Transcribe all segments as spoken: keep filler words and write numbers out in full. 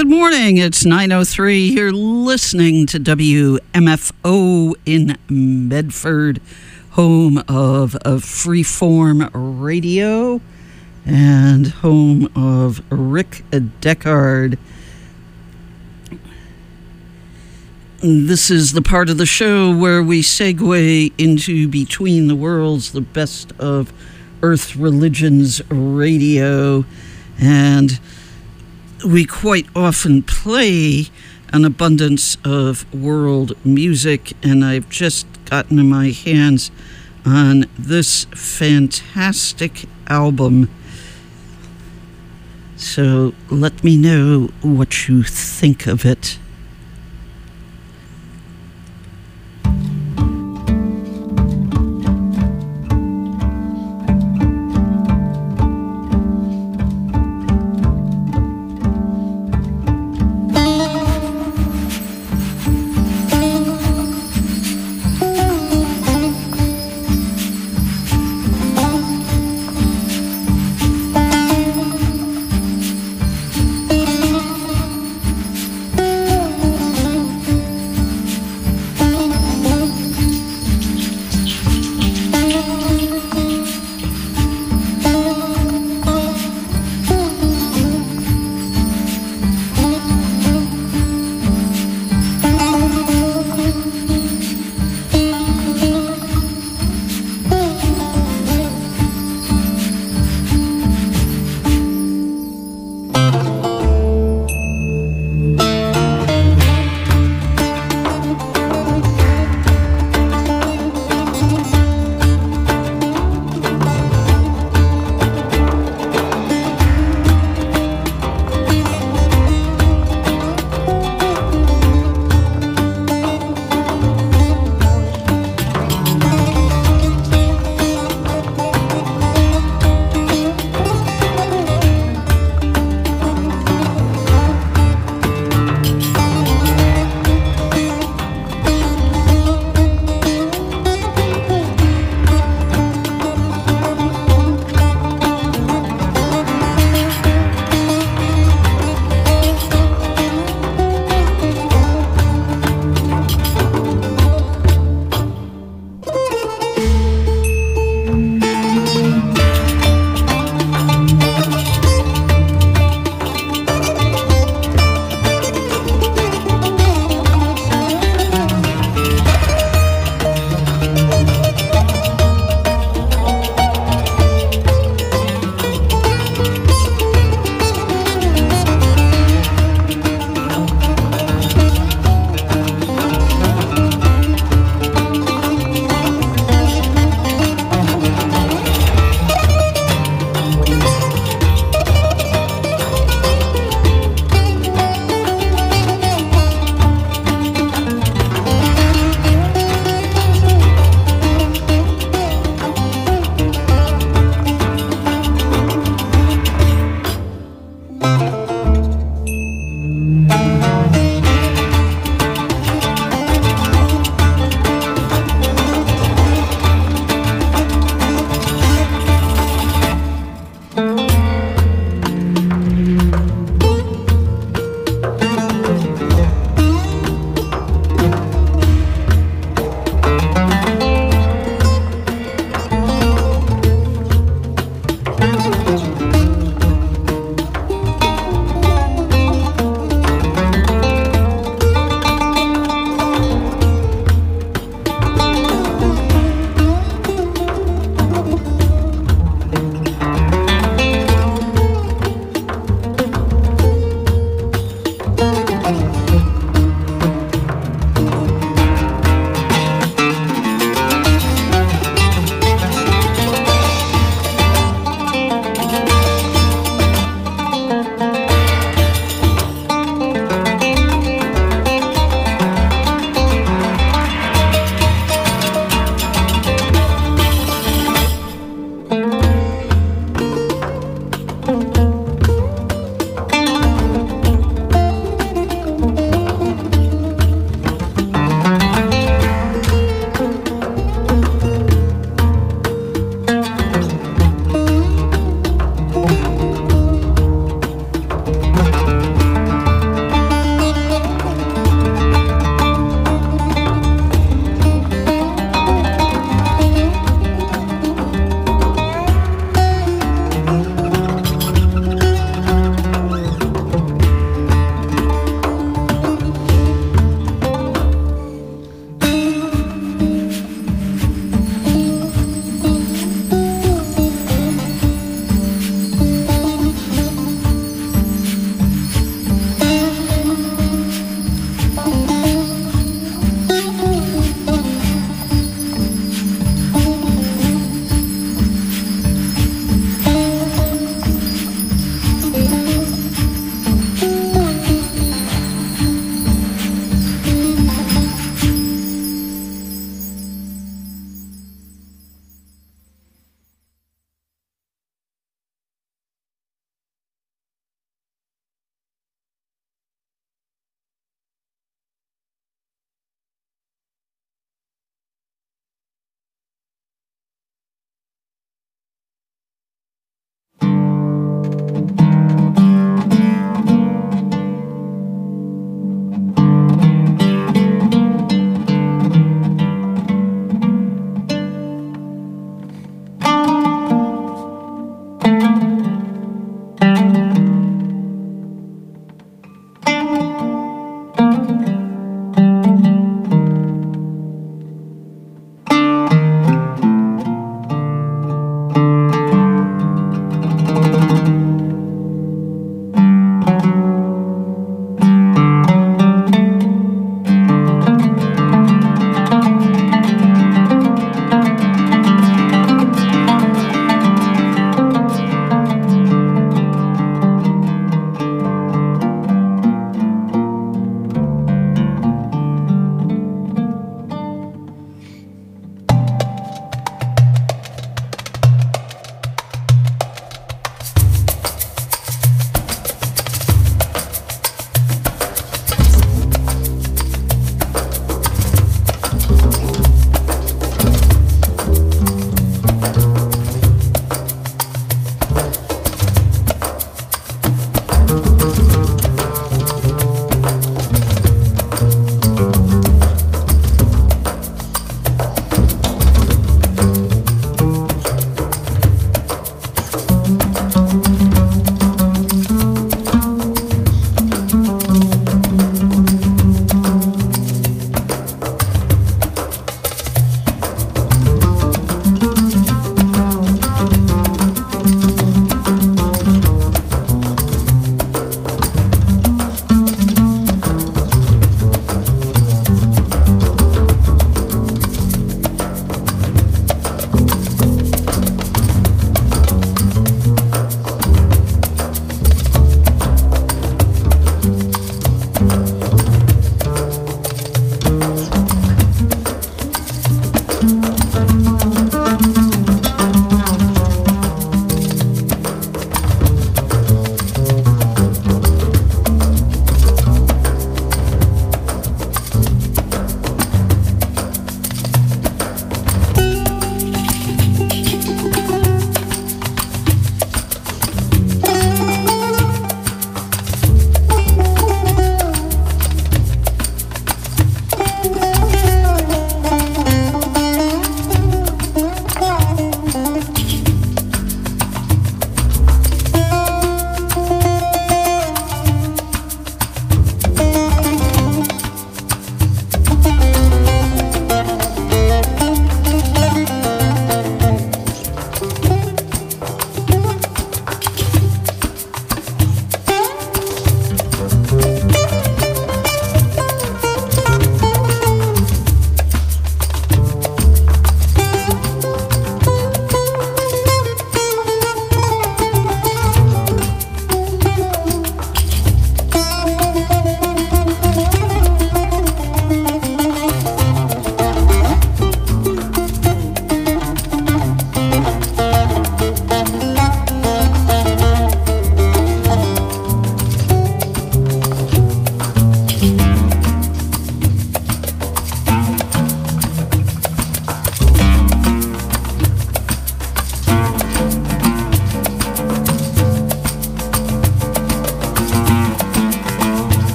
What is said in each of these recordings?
Good morning. It's nine oh three. You're listening to W M F O in Medford, home of, of Freeform Radio and home of Rick Deckard. This is the part of the show where we segue into Between the Worlds, the best of Earth Religions Radio, and we quite often play an abundance of world music, and I've just gotten my hands on this fantastic album. So let me know what you think of it.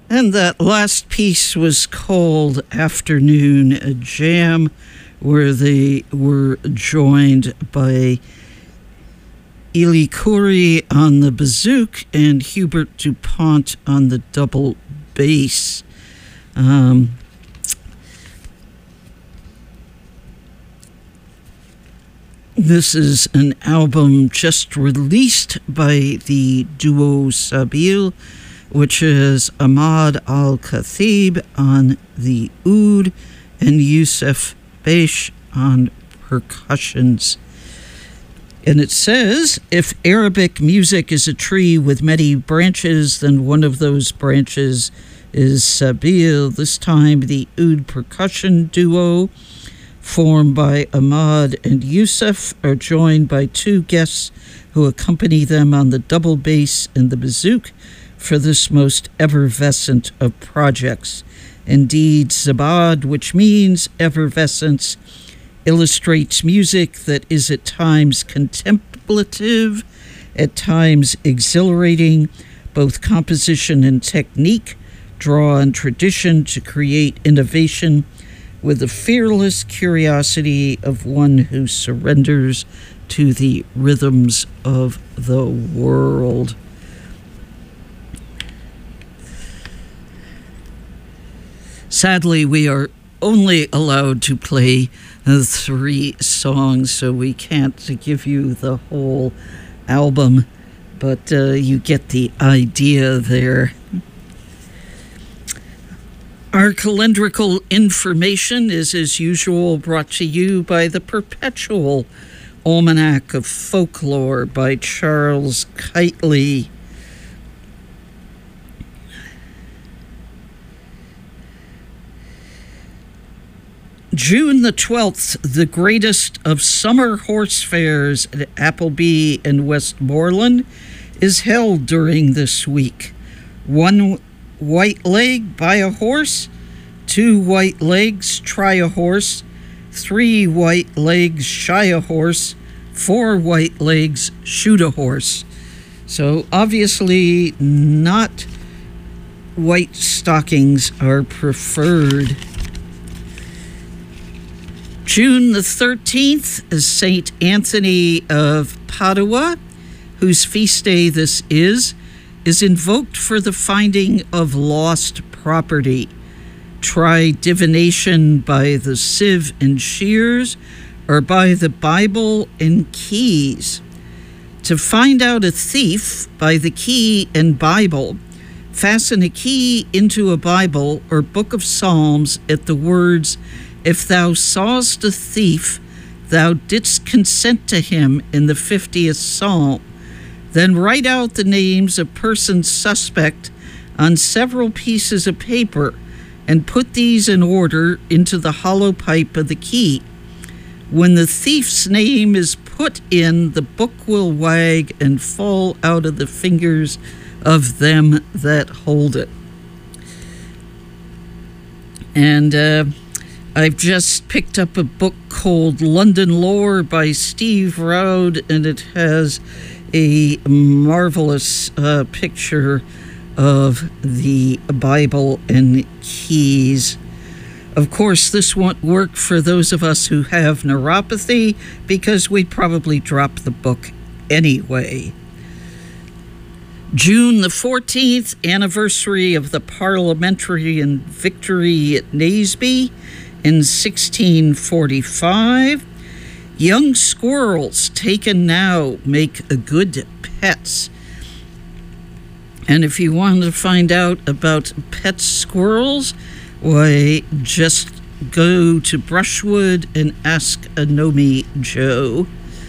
And that last piece was called Afternoon Jam, where they were joined by Ely Khoury on the bouzouki and Hubert DuPont on the double bass. Um, this is an album just released by the duo Sabil, which is Ahmad Al-Khatib on the oud and Youssef Baish on percussions. And it says, if Arabic music is a tree with many branches, then one of those branches is Sabil. This time the oud percussion duo, formed by Ahmad and Youssef, are joined by two guests who accompany them on the double bass and the bouzouki for this most effervescent of projects. Indeed, Zabad, which means effervescence, illustrates music that is at times contemplative, at times exhilarating, both composition and technique, draw on tradition to create innovation with the fearless curiosity of one who surrenders to the rhythms of the world. Sadly, we are only allowed to play uh, three songs, so we can't give you the whole album, but uh, you get the idea there. Our calendrical information is, as usual, brought to you by the Perpetual Almanac of Folklore by Charles Keightley. June the twelfth, the greatest of summer horse fairs at Appleby and Westmoreland, is held during this week. One white leg, buy a horse. Two white legs, try a horse. Three white legs, shy a horse. Four white legs, shoot a horse. So obviously not white stockings are preferred. June the thirteenth is Saint Anthony of Padua, whose feast day this is, is invoked for the finding of lost property. Try divination by the sieve and shears, or by the Bible and keys. To find out a thief by the key and Bible, fasten a key into a Bible or book of Psalms at the words, if thou sawest a thief, thou didst consent to him in the fiftieth Psalm. Then write out the names of persons suspect on several pieces of paper and put these in order into the hollow pipe of the key. When the thief's name is put in, the book will wag and fall out of the fingers of them that hold it. And uh, I've just picked up a book called London Lore by Steve Roud, and it has a marvelous uh, picture of the Bible and keys. Of course, this won't work for those of us who have neuropathy because we'd probably drop the book anyway. June the fourteenth, anniversary of the Parliamentarian victory at Naseby in sixteen forty-five. Young squirrels taken now make a good pets. And if you want to find out about pet squirrels, why, just go to Brushwood and ask Anomi Joe.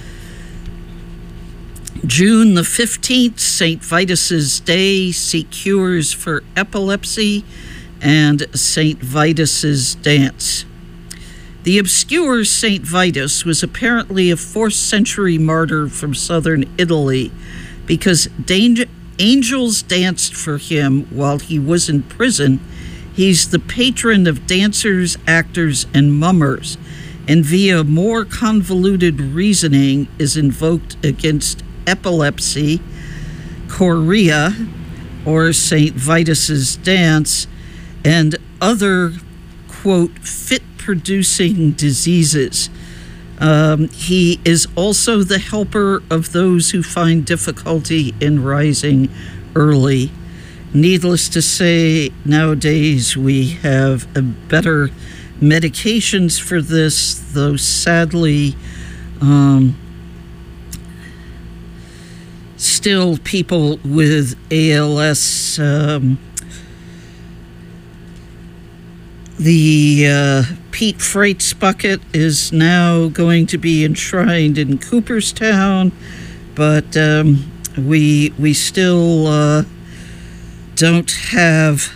June the fifteenth, Saint Vitus's Day, seek cures for epilepsy, and Saint Vitus's Dance. The obscure Saint Vitus was apparently a fourth century martyr from southern Italy because danger, angels danced for him while he was in prison. He's the patron of dancers, actors, and mummers, and via more convoluted reasoning is invoked against epilepsy, chorea, or Saint Vitus's dance, and other, quote, fit-producing diseases. Um, he is also the helper of those who find difficulty in rising early. Needless to say, nowadays we have a better medications for this, though sadly, um, still people with A L S, um, the uh, Pete Freitz bucket is now going to be enshrined in Cooperstown, but um, we we still uh, don't have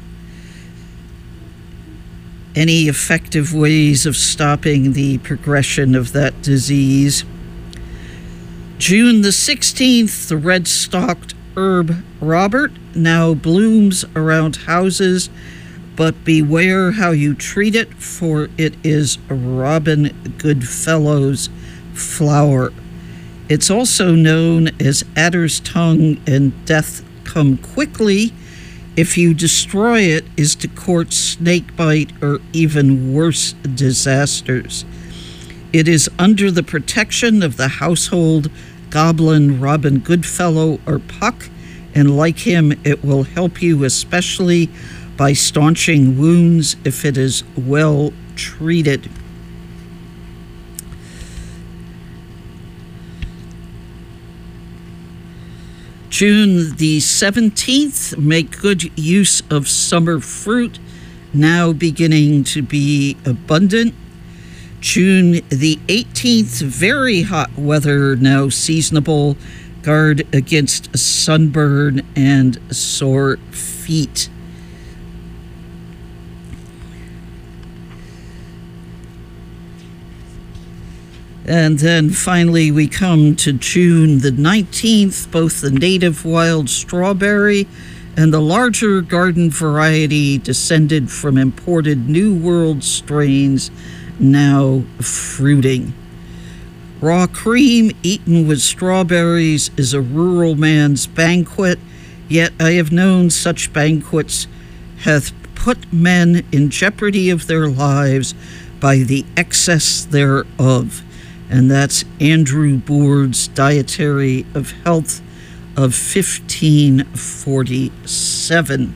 any effective ways of stopping the progression of that disease. June the sixteenth, the red-stalked herb Robert now blooms around houses, but beware how you treat it, for it is Robin Goodfellow's flower. It's also known as adder's tongue, and death come quickly if you destroy it is to court snakebite or even worse disasters. It is under the protection of the household goblin Robin Goodfellow or Puck, and like him, it will help you especially by staunching wounds if it is well treated. June the seventeenth, make good use of summer fruit, now beginning to be abundant. June the eighteenth, very hot weather, now seasonable. Guard against sunburn and sore feet. And then finally we come to June the nineteenth, both the native wild strawberry and the larger garden variety descended from imported New World strains now fruiting. Raw cream eaten with strawberries is a rural man's banquet, yet I have known such banquets hath put men in jeopardy of their lives by the excess thereof. And that's Andrew Boord's Dietary of Health of fifteen forty-seven.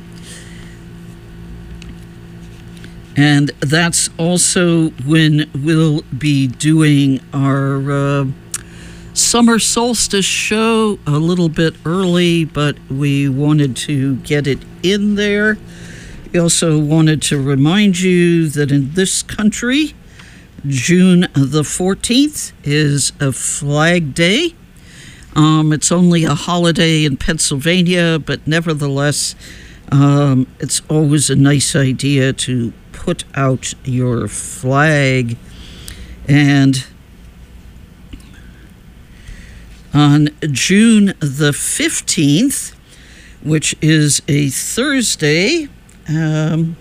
And that's also when we'll be doing our uh, summer solstice show a little bit early, but we wanted to get it in there. We also wanted to remind you that in this country, June the fourteenth is a Flag Day. Um, it's only a holiday in Pennsylvania, but nevertheless, um, it's always a nice idea to put out your flag. And on June the fifteenth, which is a Thursday, um,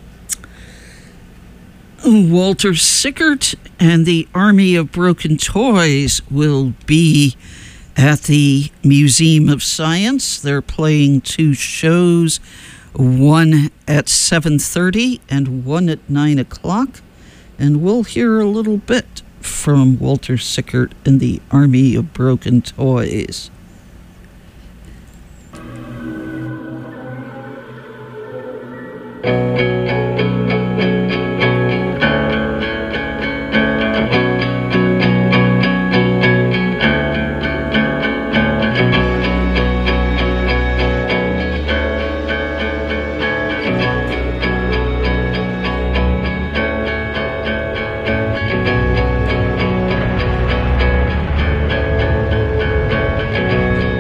Walter Sickert and the Army of Broken Toys will be at the Museum of Science. They're playing two shows, one at seven thirty and one at nine o'clock. And we'll hear a little bit from Walter Sickert and the Army of Broken Toys.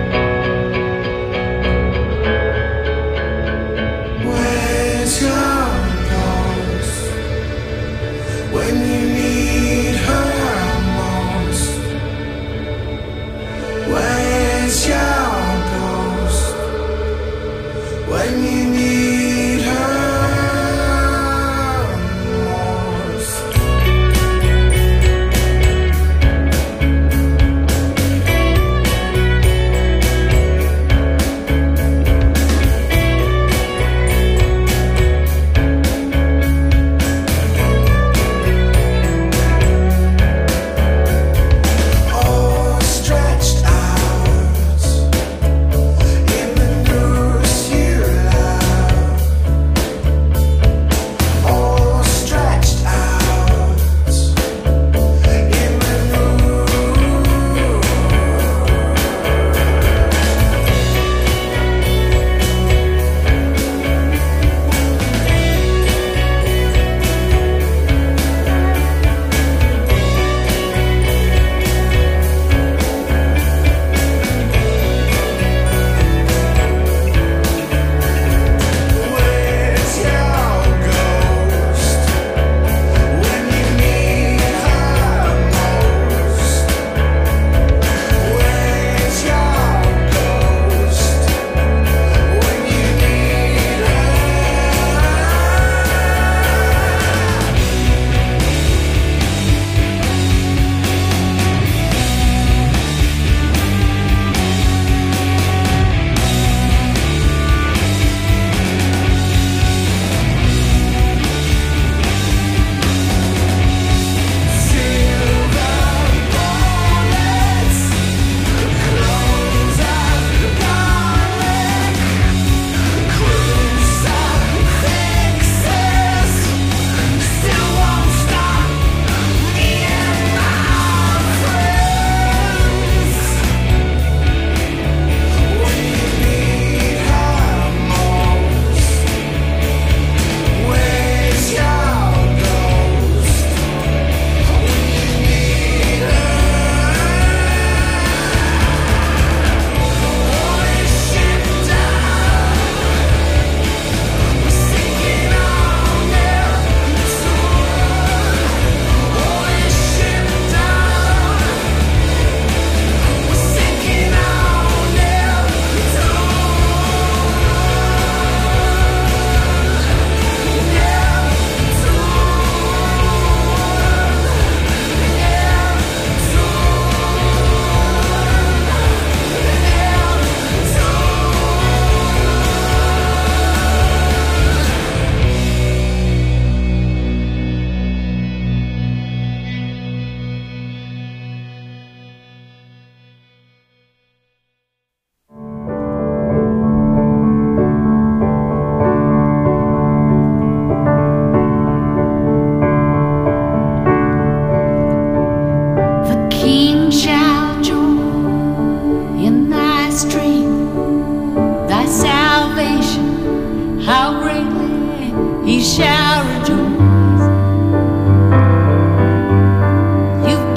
Where's your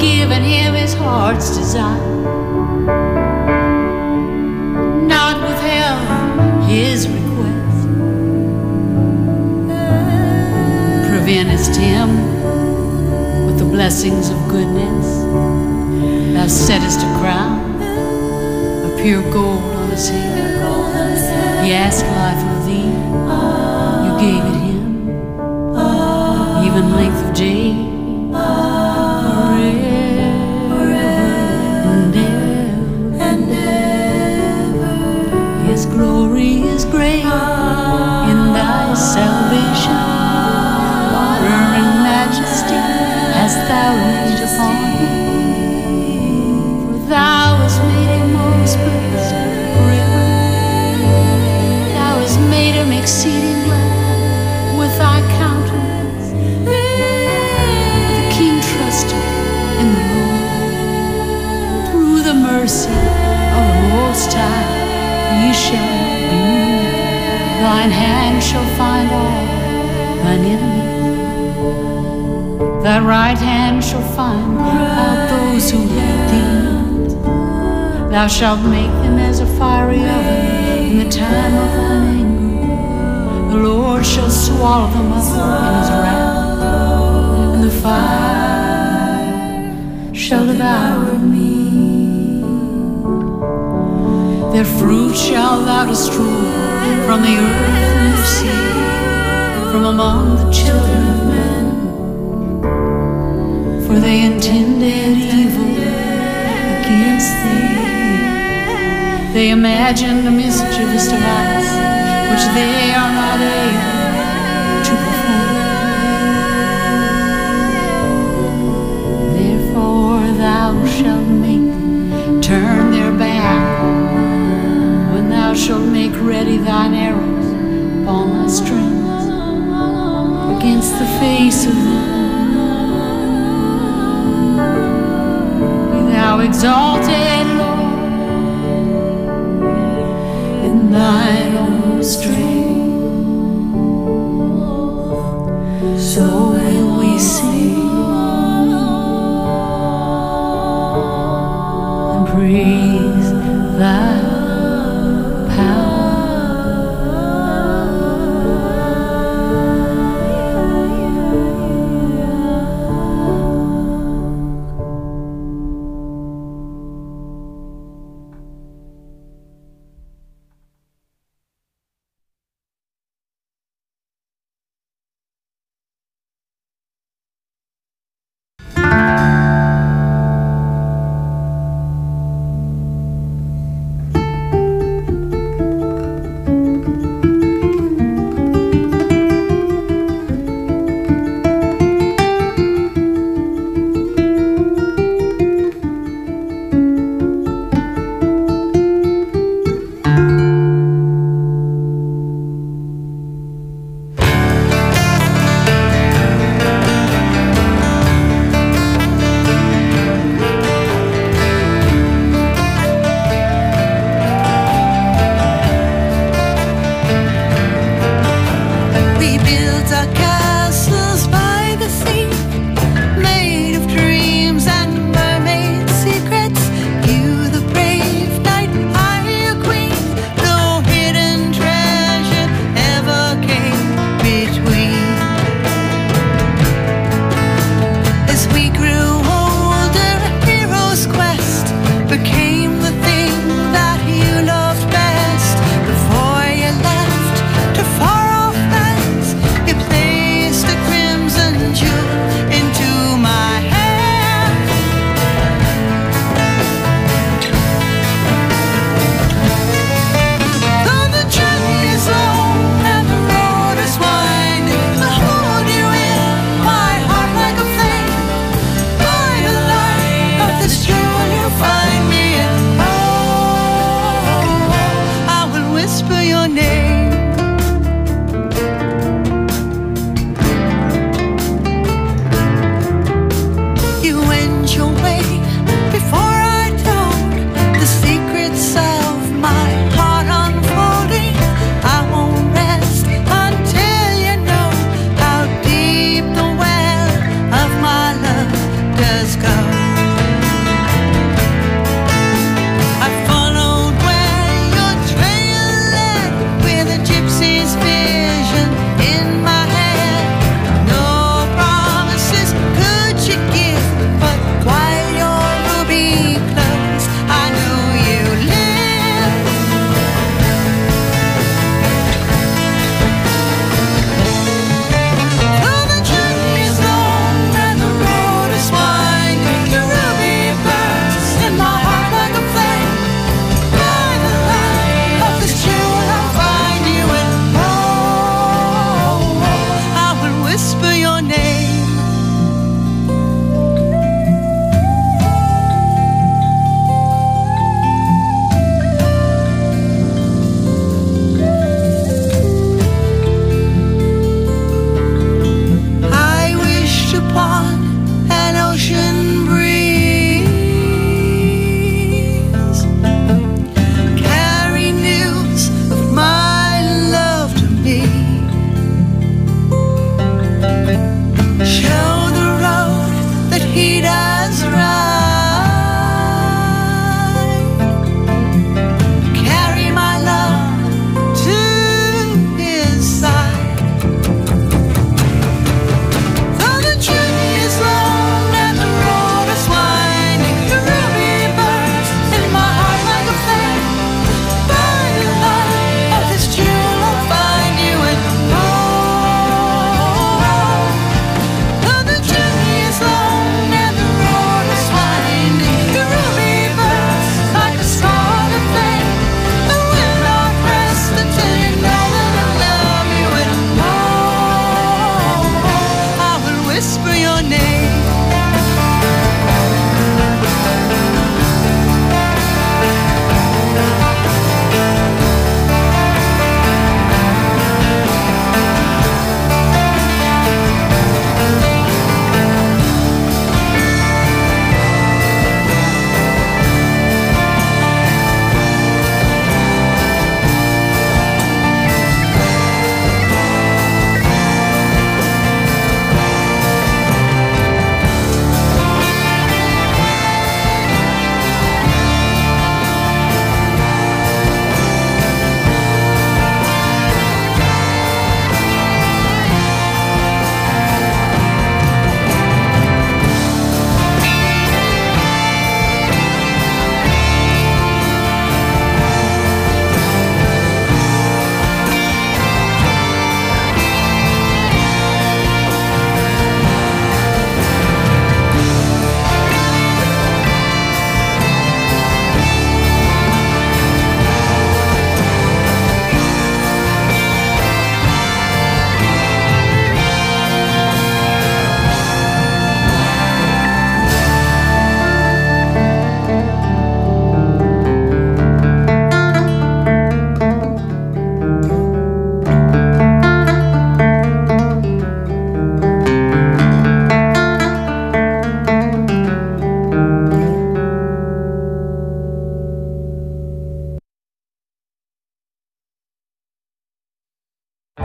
given him his heart's desire, not withheld his request, prevenest him with the blessings of goodness. Thou settest a crown of pure gold on his head. He asked life of thee, you gave it him, even length of days. His glory is great in thy salvation. Honor and majesty hast thou laid upon him. For thou hast made him most blessed forever. Thou hast made him exceeding glad with thy countenance. The king trusted in the Lord. Through the mercy of the Most High ye shall be moved. Thine hand shall find all thine enemies. Thy right hand shall find out those who hate thee. Thou shalt make them as a fiery oven in the time of thine anger. The Lord shall swallow them up in his wrath, and the fire shall devour me. Their fruit shalt thou destroy from the earth and the sea, from among the children of men. For they intended evil against thee. They imagined a mischievous device which they are not able to perform. Therefore thou shalt make them turn their back, thou shalt make ready thine arrows upon thy strings against the face of them. Be thou exalted, Lord, in thine own strength. So will we sing and praise thy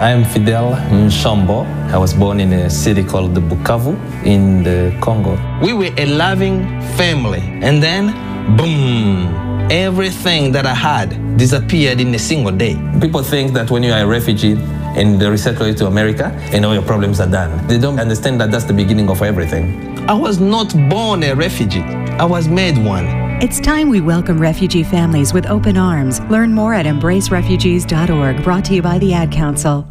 I'm Fidel Nshombo. I was born in a city called Bukavu in the Congo. We were a loving family, and then, boom, everything that I had disappeared in a single day. People think that when you are a refugee and they resettle you to America, and all your problems are done. They don't understand that that's the beginning of everything. I was not born a refugee. I was made one. It's time we welcome refugee families with open arms. Learn more at embrace refugees dot org, brought to you by the Ad Council.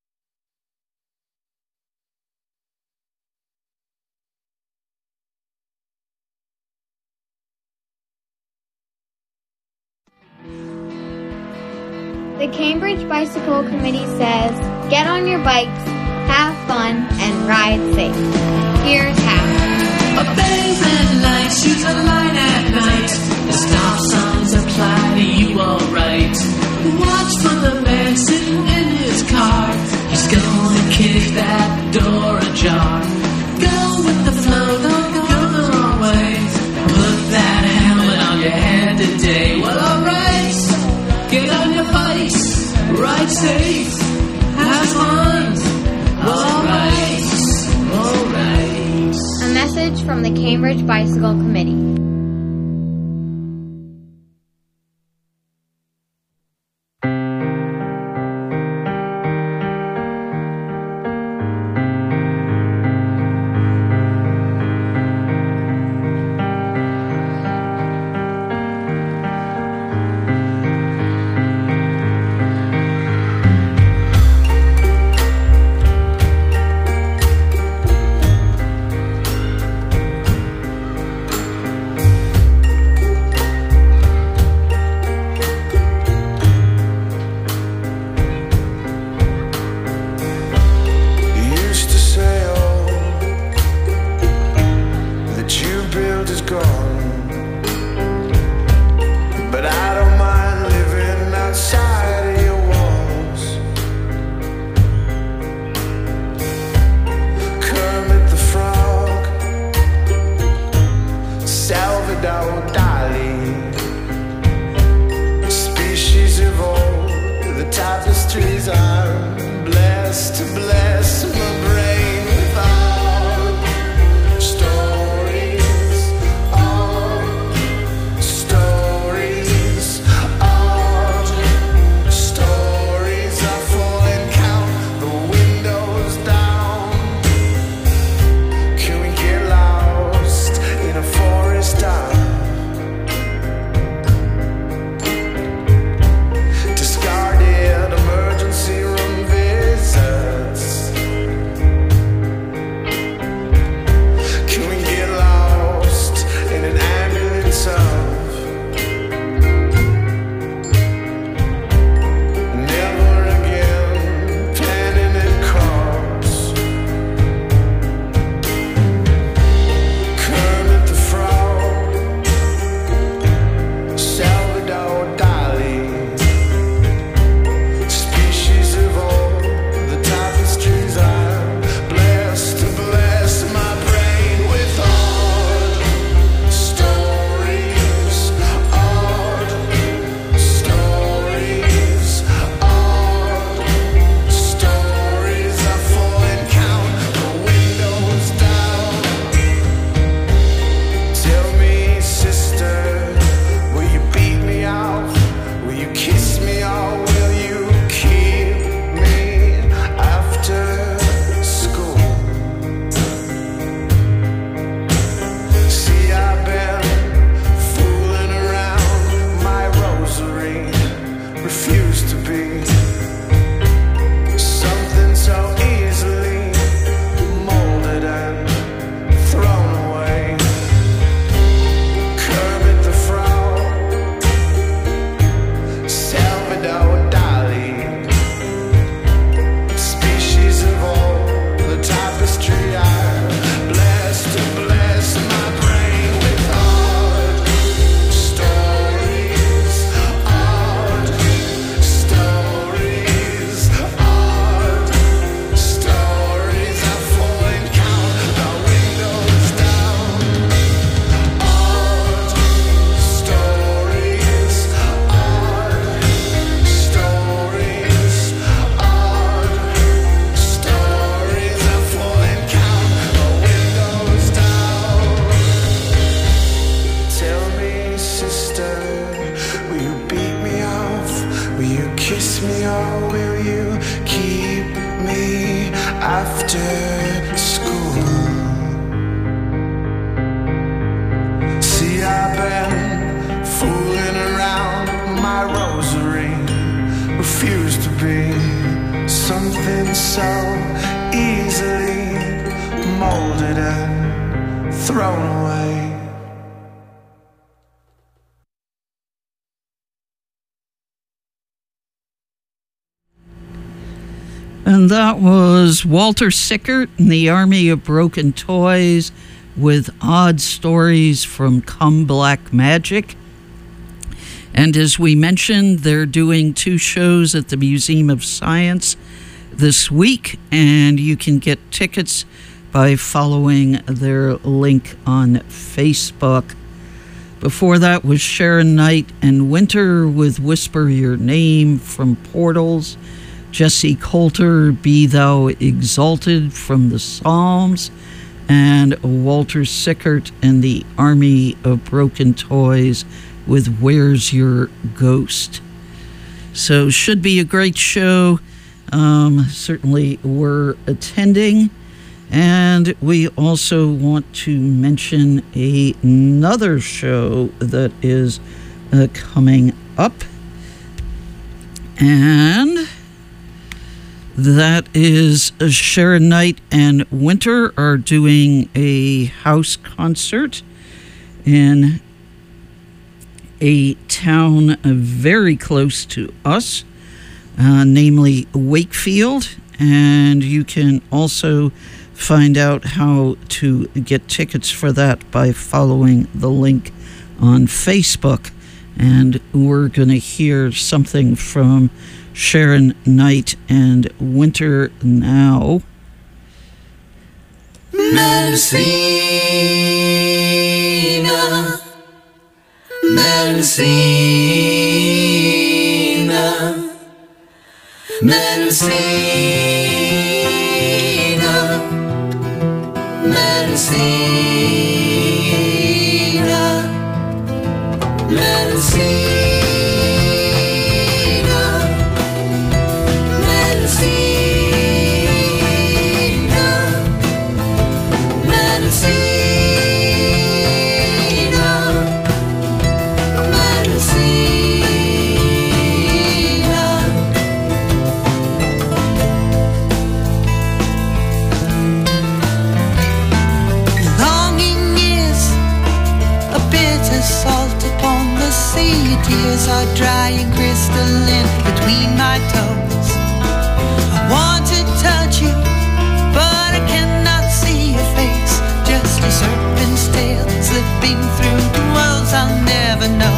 The Cambridge Bicycle Committee says, get on your bikes, have fun, and ride safe. Here's how. Obey red lights, use a light at night. The stop signs apply to you alright. Watch for the man sitting in his car. He's gonna kick that door ajar. Go with the flow, don't go the wrong way. Put that helmet on your head today. Well, alright. Get on your bikes, ride safe, have fun, alright, alright. A message from the Cambridge Bicycle Committee. Discarded emergency room visits. after school. See, I've been fooling around my rosary, refused to be something so easily molded and thrown away. And that was Walter Sickert and the Army of Broken Toys with Odd Stories from Come Black Magic. And as we mentioned, they're doing two shows at the Museum of Science this week, and you can get tickets by following their link on Facebook. Before that was Sharon Knight and Winter with Whisper Your Name from Portals. Jesse Coulter, Be Thou Exalted from the Psalms, and Walter Sickert and the Army of Broken Toys with Where's Your Ghost. So should be a great show. Um, certainly we're attending. And we also want to mention a, another show that is uh, coming up. And that is uh, Sharon Knight and Winter are doing a house concert in a town uh, very close to us, uh, namely Wakefield. And you can also find out how to get tickets for that by following the link on Facebook. And we're going to hear something from Sharon Knight and Winter now. Medicina, Medicina, Medicina, Medicina, Medicina. Tears are dry and crystalline between my toes. I want to touch you, but I cannot see your face. Just a serpent's tail slipping through the worlds I'll never know.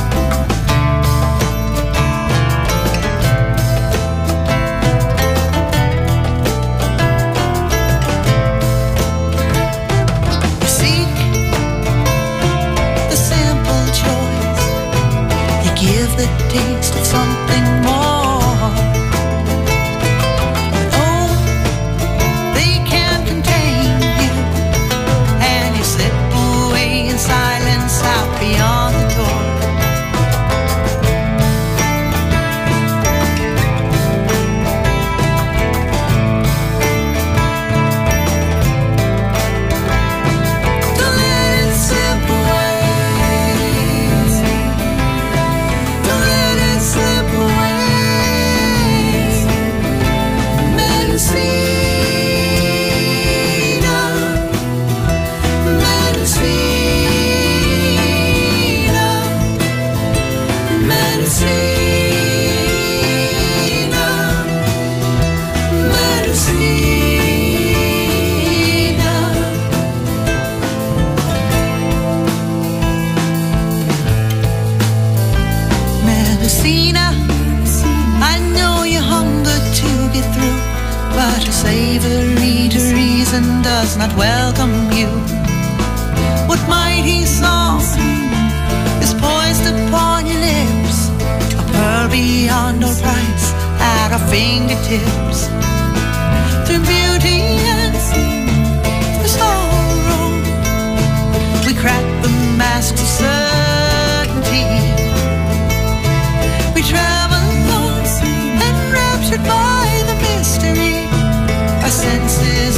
The taste of something more. But oh, they can't contain you, and you slip away in silence out beyond the door. Don't let it slip away. Slip away, Medicina, Medicina, Medicina, Medicina. Medicina, I know you hunger to get through, but a savory to reason does not welcome you. What mighty song is poised upon your lips, a pearl beyond all price at our fingertips. Through beauty and through sorrow, we crack the masks of certainty. We travel alone, enraptured by the mystery. Our senses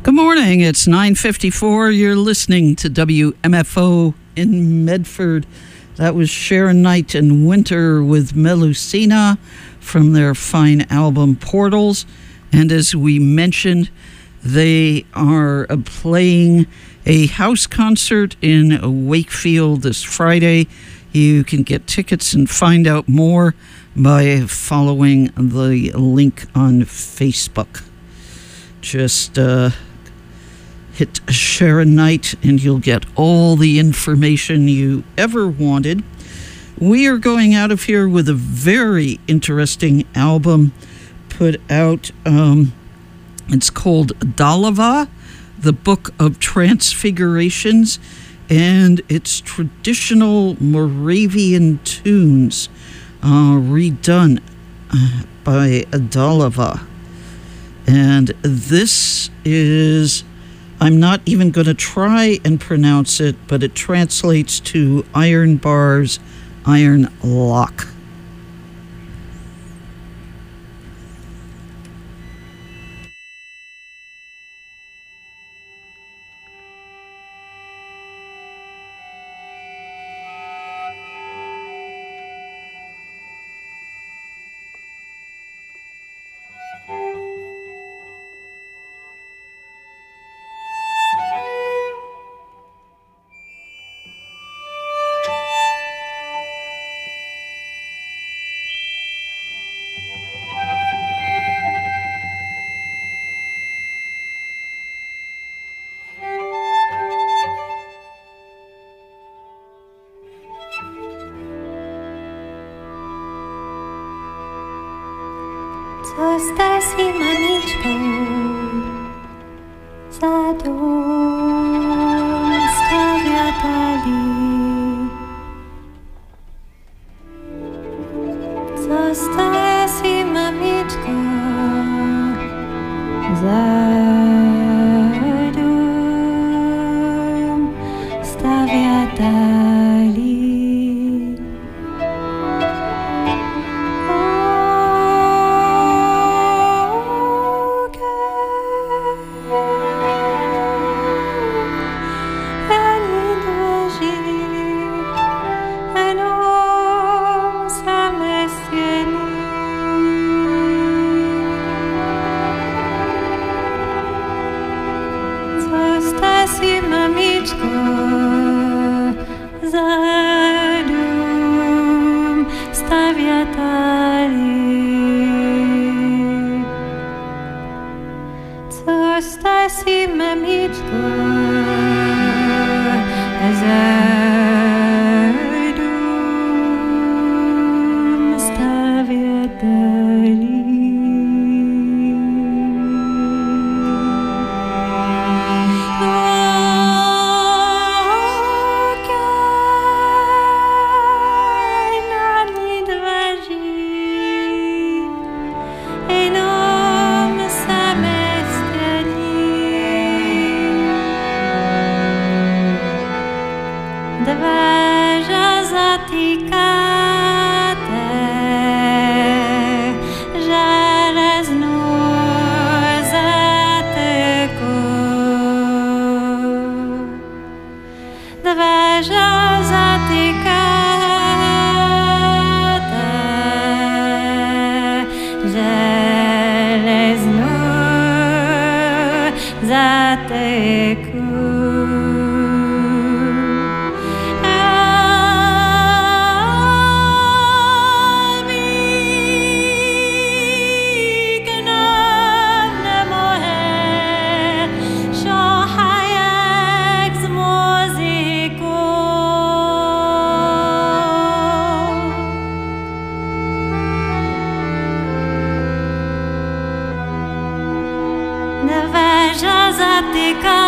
Good morning. It's nine fifty-four. You're listening to W M F O in Medford. That was Sharon Knight and Winter with Melusina from their fine album Portals. And as we mentioned, they are uh, playing a house concert in Wakefield this Friday. You can get tickets and find out more by following the link on Facebook. Just uh, hit Sharon Knight and you'll get all the information you ever wanted. We are going out of here with a very interesting album put out. Um, it's called Dalava, the Book of Transfigurations, and it's traditional Moravian tunes uh, redone uh, by Dalava. And this is, I'm not even going to try and pronounce it, but it translates to Iron Bars, Iron Lock. Zostaś mi mamiczką, za dom stawiatali. Zostaś mi mamiczką, za dom stawiatali. Neveja zatyka